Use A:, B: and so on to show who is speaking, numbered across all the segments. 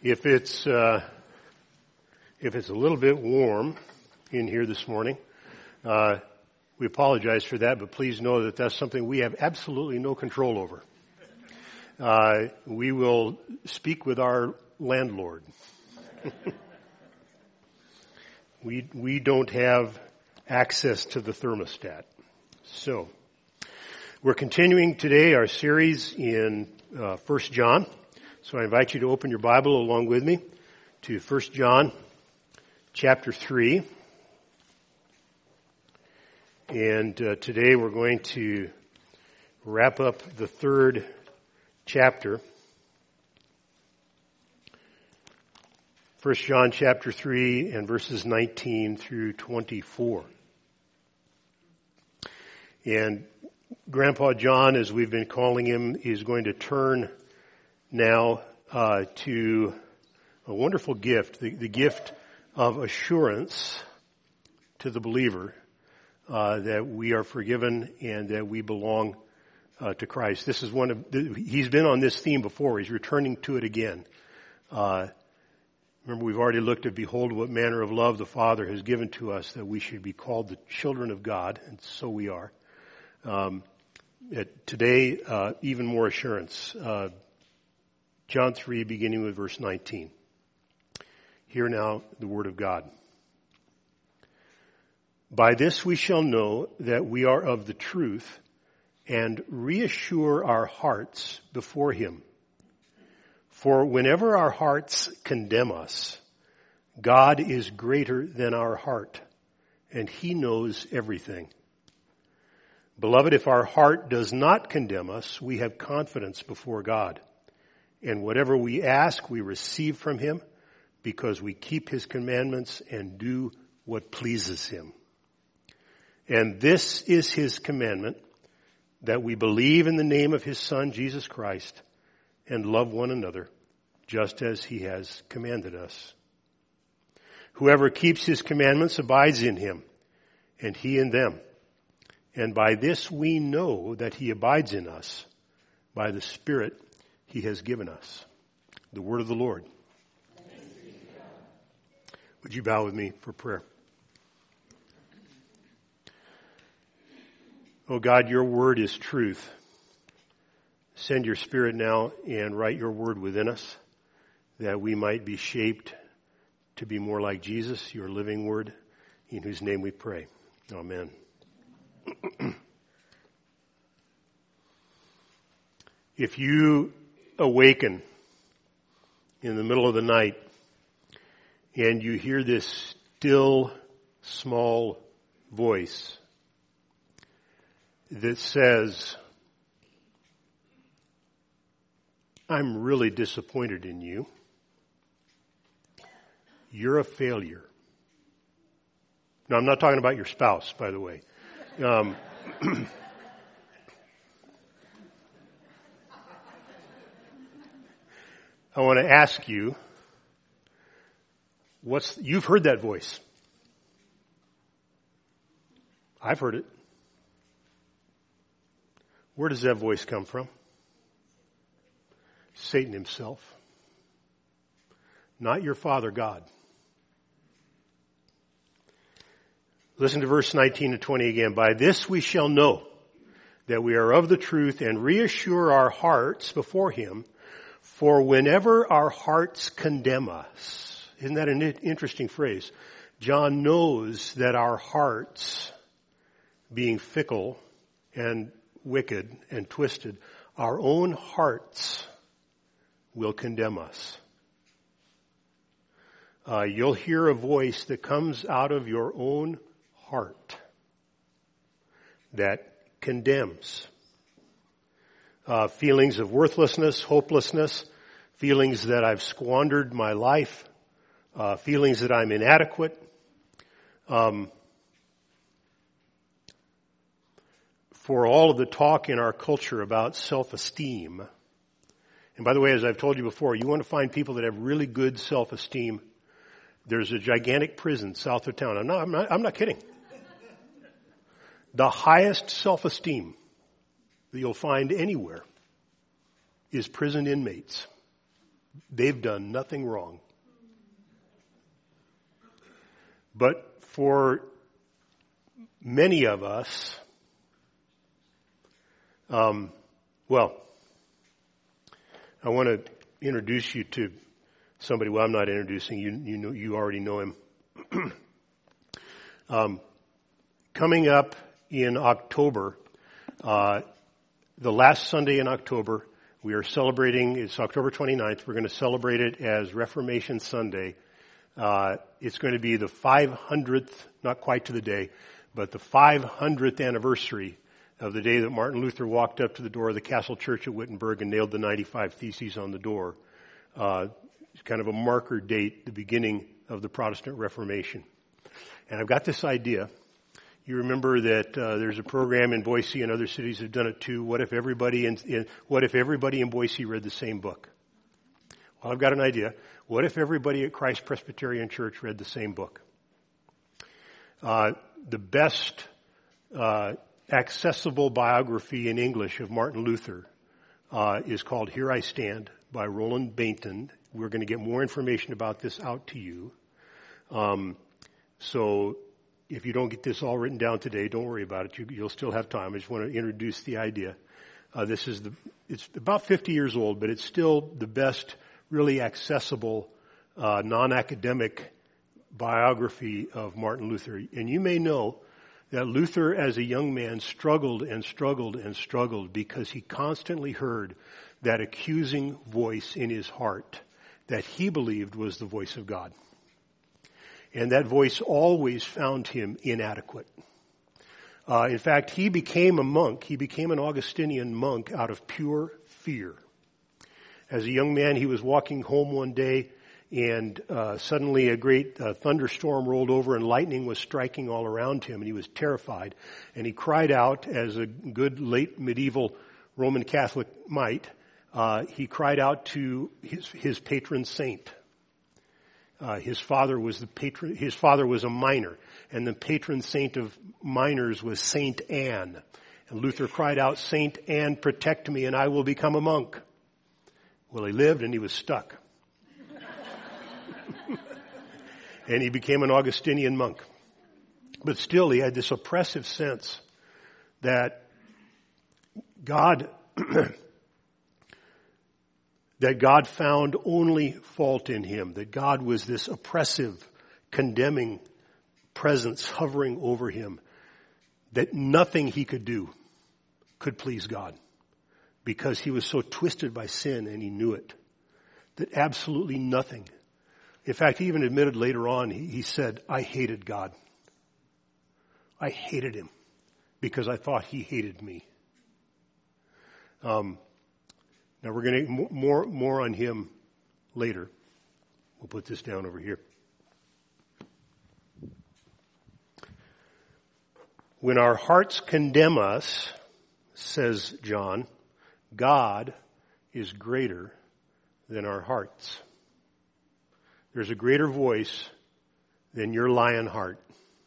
A: If it's a little bit warm in here this morning, we apologize for that, but please know that that's something we have absolutely no control over. We will speak with our landlord. We don't have access to the thermostat. So, we're continuing today our series in 1 John. So I invite you to open your Bible along with me to 1 John chapter 3. And today we're going to wrap up the third chapter. 1 John chapter 3 and verses 19 through 24. And Grandpa John, as we've been calling him, is going to turn now to a wonderful gift, the gift of assurance to the believer that we are forgiven and that we belong to Christ. This is he's been on this theme before. He's returning to it again. Remember, we've already looked at, behold, what manner of love the Father has given to us, that we should be called the children of God, and so we are. Today, even more assurance. John 3, beginning with verse 19. Hear now the word of God. By this we shall know that we are of the truth and reassure our hearts before him. For whenever our hearts condemn us, God is greater than our heart, and he knows everything. Beloved, if our heart does not condemn us, we have confidence before God. And whatever we ask, we receive from him, because we keep his commandments and do what pleases him. And this is his commandment, that we believe in the name of his Son, Jesus Christ, and love one another, just as he has commanded us. Whoever keeps his commandments abides in him, and he in them. And by this we know that he abides in us, by the Spirit he has given us. The word of the Lord. Would you bow with me for prayer? Oh God, your word is truth. Send your Spirit now and write your word within us, that we might be shaped to be more like Jesus, your living word, in whose name we pray. Amen. If you awaken in the middle of the night and you hear this still, small voice that says, I'm really disappointed in you. You're a failure. Now, I'm not talking about your spouse, by the way. I want to ask you, you've heard that voice. I've heard it. Where does that voice come from? Satan himself. Not your Father God. Listen to verse 19 to 20 again. By this we shall know that we are of the truth and reassure our hearts before him. For whenever our hearts condemn us, isn't that an interesting phrase? John knows that our hearts, being fickle and wicked and twisted, our own hearts will condemn us. You'll hear a voice that comes out of your own heart that condemns. Feelings of worthlessness, hopelessness, feelings that I've squandered my life, feelings that I'm inadequate. For all of the talk in our culture about self-esteem, and by the way, as I've told you before, you want to find people that have really good self-esteem, there's a gigantic prison south of town. I'm not kidding. The highest self-esteem that you'll find anywhere is prison inmates. they've done nothing wrong. But for many of us, I want to introduce you to somebody. Well, I'm not introducing you. You already know him. Coming up in October, the last Sunday in October, we are celebrating. It's October 29th. We're going to celebrate it as Reformation Sunday. It's going to be the 500th, not quite to the day, but the 500th anniversary of the day that Martin Luther walked up to the door of the Castle Church at Wittenberg and nailed the 95 Theses on the door. It's kind of a marker date, the beginning of the Protestant Reformation. And I've got this idea. You remember that there's a program in Boise and other cities have done it too. What if everybody in Boise read the same book? Well, I've got an idea. What if everybody at Christ Presbyterian Church read the same book? The best accessible biography in English of Martin Luther is called Here I Stand by Roland Bainton. We're going to get more information about this out to you. So if you don't get this all written down today, don't worry about it. You'll still have time. I just want to introduce the idea. It's about 50 years old, but it's still the best really accessible, non-academic biography of Martin Luther. And you may know that Luther as a young man struggled and struggled and struggled because he constantly heard that accusing voice in his heart that he believed was the voice of God. And that voice always found him inadequate. In fact, he became a monk. He became an Augustinian monk out of pure fear. As a young man, he was walking home one day, and suddenly a great thunderstorm rolled over and lightning was striking all around him, and he was terrified. And he cried out, as a good late medieval Roman Catholic might, he cried out to his patron saint. His father was a miner, and the patron saint of miners was Saint Anne. And Luther cried out, "Saint Anne, protect me, and I will become a monk." Well, he lived, and he was stuck. And he became an Augustinian monk. But still, he had this oppressive sense that God found only fault in him, that God was this oppressive, condemning presence hovering over him, that nothing he could do could please God because he was so twisted by sin and he knew it, that absolutely nothing. In fact, he even admitted later on, he said, "I hated God. I hated him because I thought he hated me." Now we're going to more on him later. We'll put this down over here. When our hearts condemn us, says John, God is greater than our hearts. There's a greater voice than your lion heart.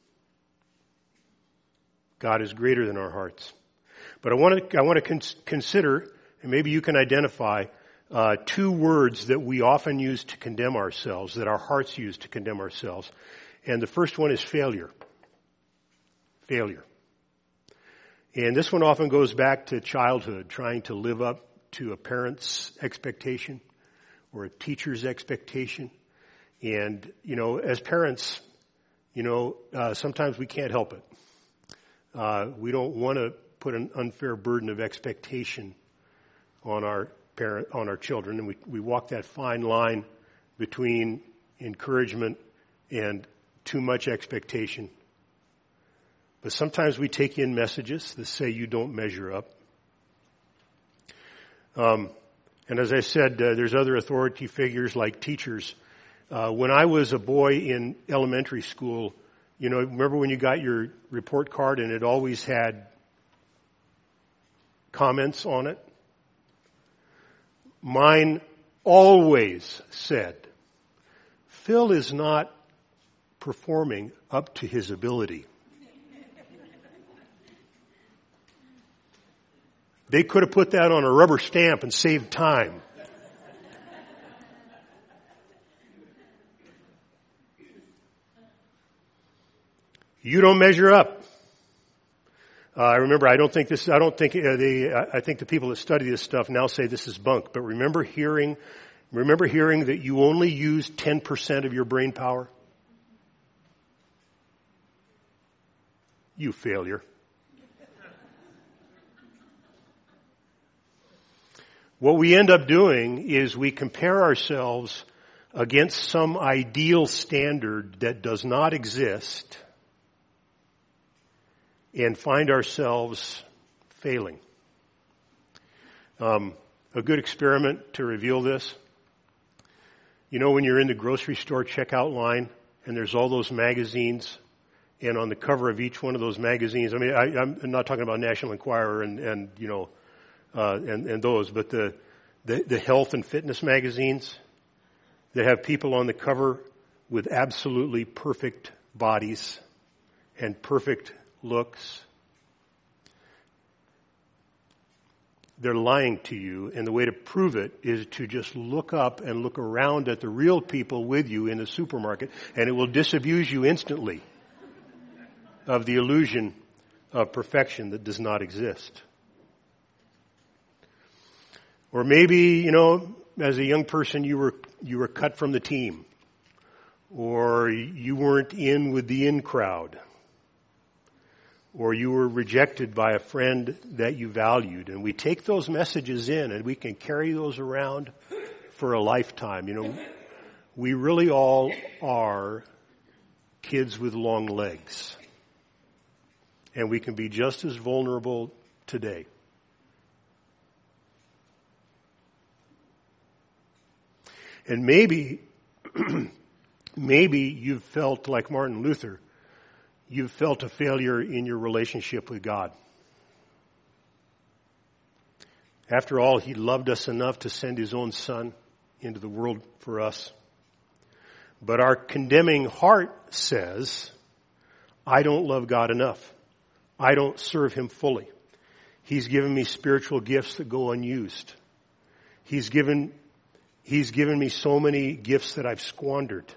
A: God is greater than our hearts. But I want to consider, and maybe you can identify, two words that we often use to condemn ourselves, that our hearts use to condemn ourselves. And the first one is failure. Failure. And this one often goes back to childhood, trying to live up to a parent's expectation or a teacher's expectation. And, as parents, sometimes we can't help it. We don't want to put an unfair burden of expectation on our children, and we walk that fine line between encouragement and too much expectation. But sometimes we take in messages that say you don't measure up. And as I said, there's other authority figures like teachers. When I was a boy in elementary school, remember when you got your report card and it always had comments on it? Mine always said, "Phil is not performing up to his ability." They could have put that on a rubber stamp and saved time. You don't measure up. I remember, I think the people that study this stuff now say this is bunk, but remember hearing that you only use 10% of your brain power? You failure. What we end up doing is we compare ourselves against some ideal standard that does not exist and find ourselves failing. A good experiment to reveal this. You know when you're in the grocery store checkout line and there's all those magazines, and on the cover of each one of those magazines, I mean, I'm not talking about National Enquirer and those, but the health and fitness magazines that have people on the cover with absolutely perfect bodies and perfect looks. They're lying to you, and the way to prove it is to just look up and look around at the real people with you in the supermarket, and it will disabuse you instantly of the illusion of perfection that does not exist. Or maybe, as a young person you were cut from the team, or you weren't in with the in crowd, or you were rejected by a friend that you valued. And we take those messages in and we can carry those around for a lifetime. We really all are kids with long legs. And we can be just as vulnerable today. And maybe you've felt like Martin Luther, you've felt a failure in your relationship with God. After all, He loved us enough to send His own Son into the world for us. But our condemning heart says, I don't love God enough. I don't serve Him fully. He's given me spiritual gifts that go unused. He's given me so many gifts that I've squandered.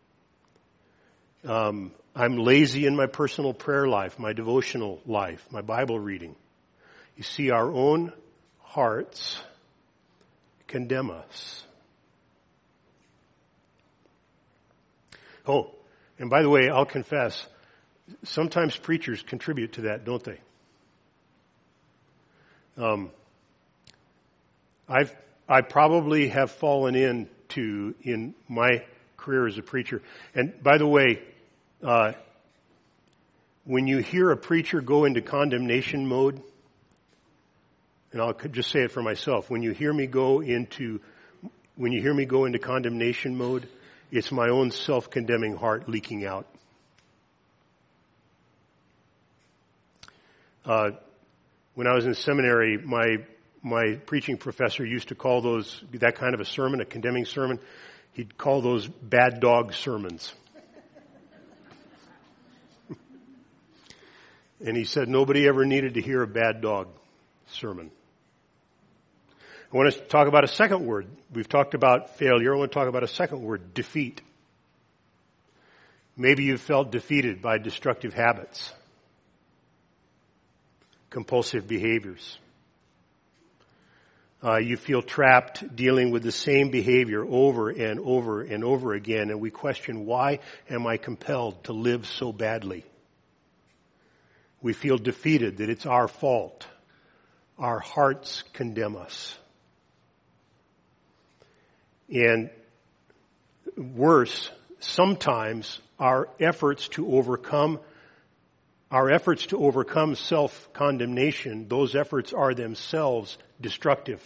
A: I'm lazy in my personal prayer life, my devotional life, my Bible reading. You see, our own hearts condemn us. Oh, and by the way, I'll confess, sometimes preachers contribute to that, don't they? I probably have fallen into in my career as a preacher. And by the way, when you hear a preacher go into condemnation mode, and I'll just say it for myself, when you hear me go into condemnation mode, it's my own self-condemning heart leaking out. When I was in seminary, my preaching professor used to call that kind of a sermon, a condemning sermon, he'd call those bad dog sermons. And he said nobody ever needed to hear a bad dog sermon. I want to talk about a second word. We've talked about failure. I want to talk about a second word, defeat. Maybe you've felt defeated by destructive habits, compulsive behaviors. You feel trapped dealing with the same behavior over and over and over again, and we question, why am I compelled to live so badly? We feel defeated, that it's our fault. Our hearts condemn us. And worse, sometimes our efforts to overcome self-condemnation, those efforts are themselves destructive.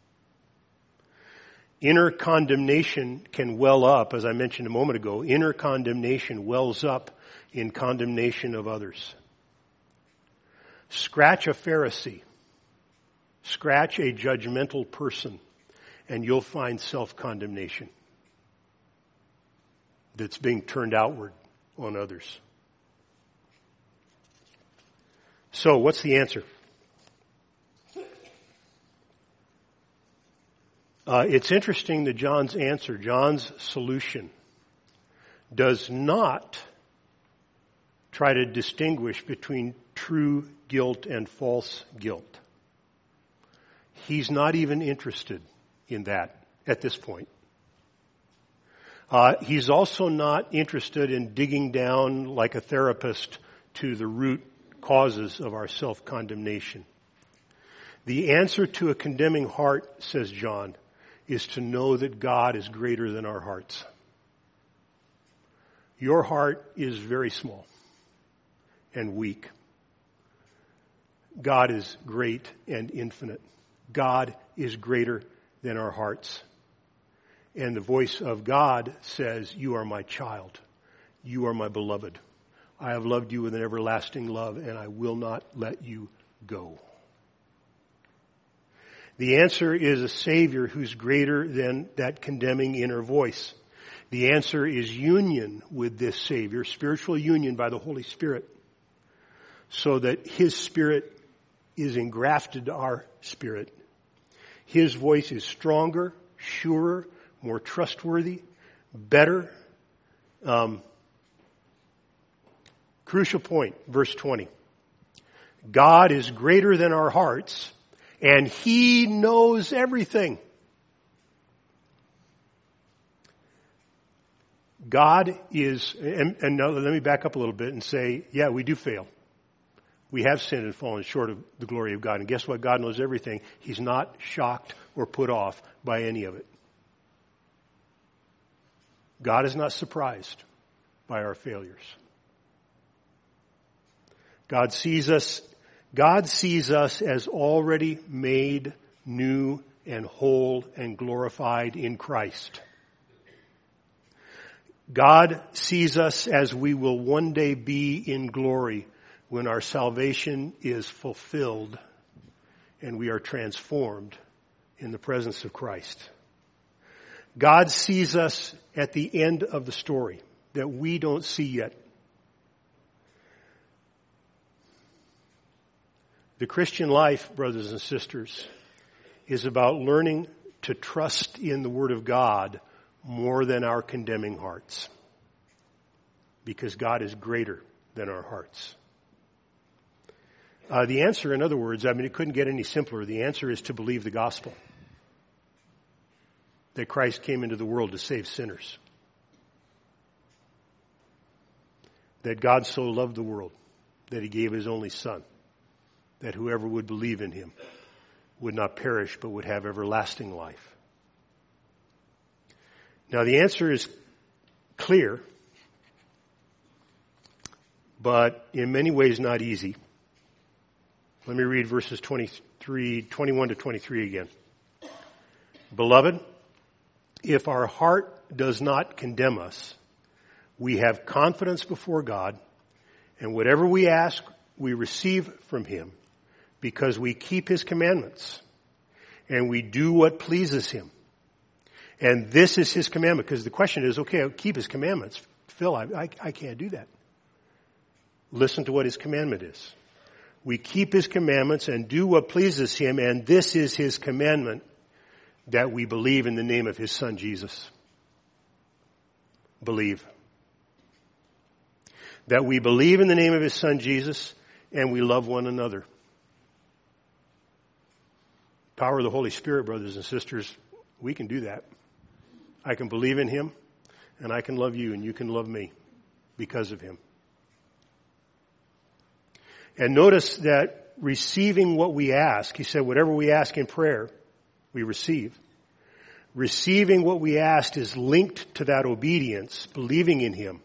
A: Inner condemnation can well up, as I mentioned a moment ago, inner condemnation wells up in condemnation of others. Scratch a Pharisee, scratch a judgmental person, and you'll find self-condemnation that's being turned outward on others. So, what's the answer? It's interesting that John's answer, John's solution, does not try to distinguish between true guilt and false guilt. He's not even interested in that at this point. He's also not interested in digging down like a therapist to the root causes of our self-condemnation. The answer to a condemning heart, says John, is to know that God is greater than our hearts. Your heart is very small and weak. God is great and infinite. God is greater than our hearts. And the voice of God says, you are my child. You are my beloved. I have loved you with an everlasting love, and I will not let you go. The answer is a Savior who's greater than that condemning inner voice. The answer is union with this Savior, spiritual union by the Holy Spirit, so that His Spirit is engrafted to our spirit. His voice is stronger, surer, more trustworthy, better. Crucial point, verse 20. God is greater than our hearts, and He knows everything. God is, and now let me back up a little bit and say, yeah, we do fail. We have sinned and fallen short of the glory of God. And guess what? God knows everything. He's not shocked or put off by any of it. God is not surprised by our failures. God sees us as already made new and whole and glorified in Christ. God sees us as we will one day be in glory when our salvation is fulfilled and we are transformed in the presence of Christ. God sees us at the end of the story that we don't see yet. The Christian life, brothers and sisters, is about learning to trust in the Word of God more than our condemning hearts. Because God is greater than our hearts. The answer, in other words, it couldn't get any simpler. The answer is to believe the gospel. That Christ came into the world to save sinners. That God so loved the world that He gave His only Son. That whoever would believe in Him would not perish but would have everlasting life. Now the answer is clear, but in many ways not easy. Let me read verses 21 to 23 again. Beloved, if our heart does not condemn us, we have confidence before God, and whatever we ask, we receive from Him, because we keep His commandments, and we do what pleases Him. And this is His commandment, because the question is, okay, I'll keep His commandments. Phil, I can't do that. Listen to what His commandment is. We keep His commandments and do what pleases Him, and this is His commandment, that we believe in the name of His Son, Jesus. Believe. That we believe in the name of His Son, Jesus, and we love one another. Power of the Holy Spirit, brothers and sisters, we can do that. I can believe in Him, and I can love you, and you can love me because of Him. And notice that receiving what we ask, He said, whatever we ask in prayer, we receive. Receiving what we asked is linked to that obedience, believing in Him.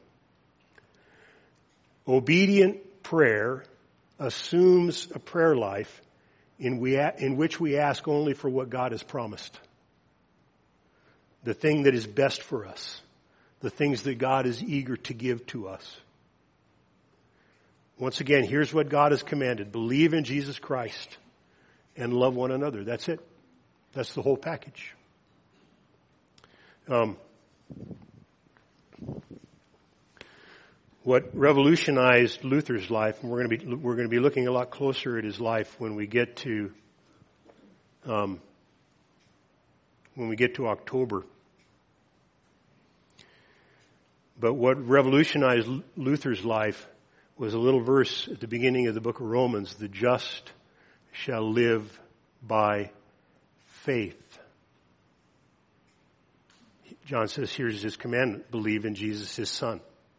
A: Obedient prayer assumes a prayer life in which we ask only for what God has promised. The thing that is best for us. The things that God is eager to give to us. Once again, here's what God has commanded. Believe in Jesus Christ and love one another. That's it. That's the whole package. What revolutionized Luther's life, and we're going to be looking a lot closer at his life when we get to October. But what revolutionized Luther's life was a little verse at the beginning of the book of Romans, the just shall live by faith. John says, here's his commandment, believe in Jesus, his son.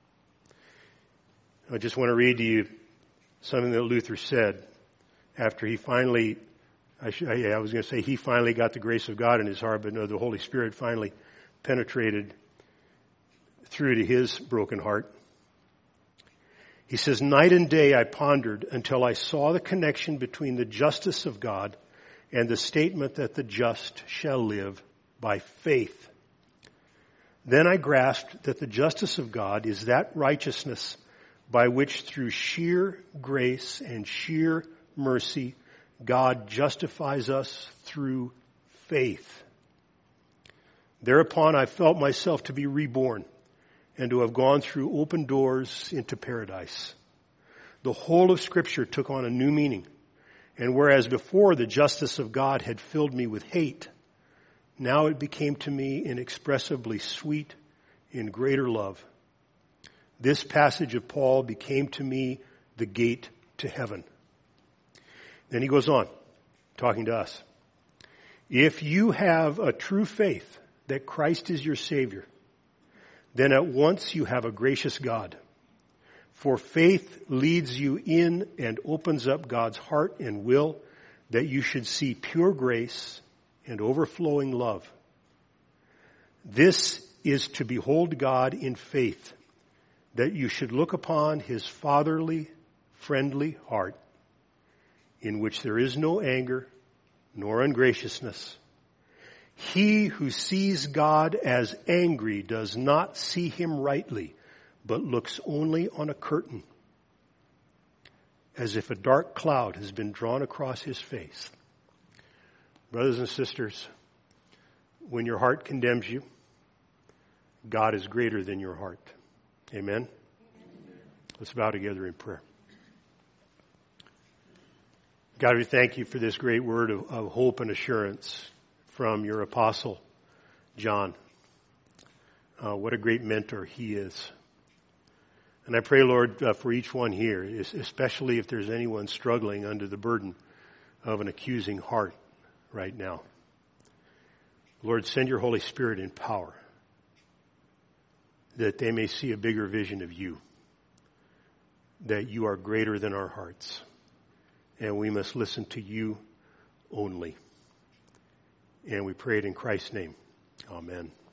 A: I just want to read to you something that Luther said after he finally, I was going to say he finally got the grace of God in his heart, but no, the Holy Spirit finally penetrated through to his broken heart. He says, night and day I pondered until I saw the connection between the justice of God and the statement that the just shall live by faith. Then I grasped that the justice of God is that righteousness by which through sheer grace and sheer mercy, God justifies us through faith. Thereupon I felt myself to be reborn and to have gone through open doors into paradise. The whole of Scripture took on a new meaning, and whereas before the justice of God had filled me with hate, now it became to me inexpressibly sweet in greater love. This passage of Paul became to me the gate to heaven. Then he goes on, talking to us. If you have a true faith that Christ is your Savior, then at once you have a gracious God. For faith leads you in and opens up God's heart and will that you should see pure grace and overflowing love. This is to behold God in faith, that you should look upon his fatherly, friendly heart, in which there is no anger nor ungraciousness. He who sees God as angry does not see him rightly, but looks only on a curtain, as if a dark cloud has been drawn across his face. Brothers and sisters, when your heart condemns you, God is greater than your heart. Amen? Let's bow together in prayer. God, we thank you for this great word of hope and assurance from your apostle, John. What a great mentor he is. And I pray, Lord, for each one here, especially if there's anyone struggling under the burden of an accusing heart right now. Lord, send your Holy Spirit in power that they may see a bigger vision of you, that you are greater than our hearts, and we must listen to you only. And we pray it in Christ's name. Amen.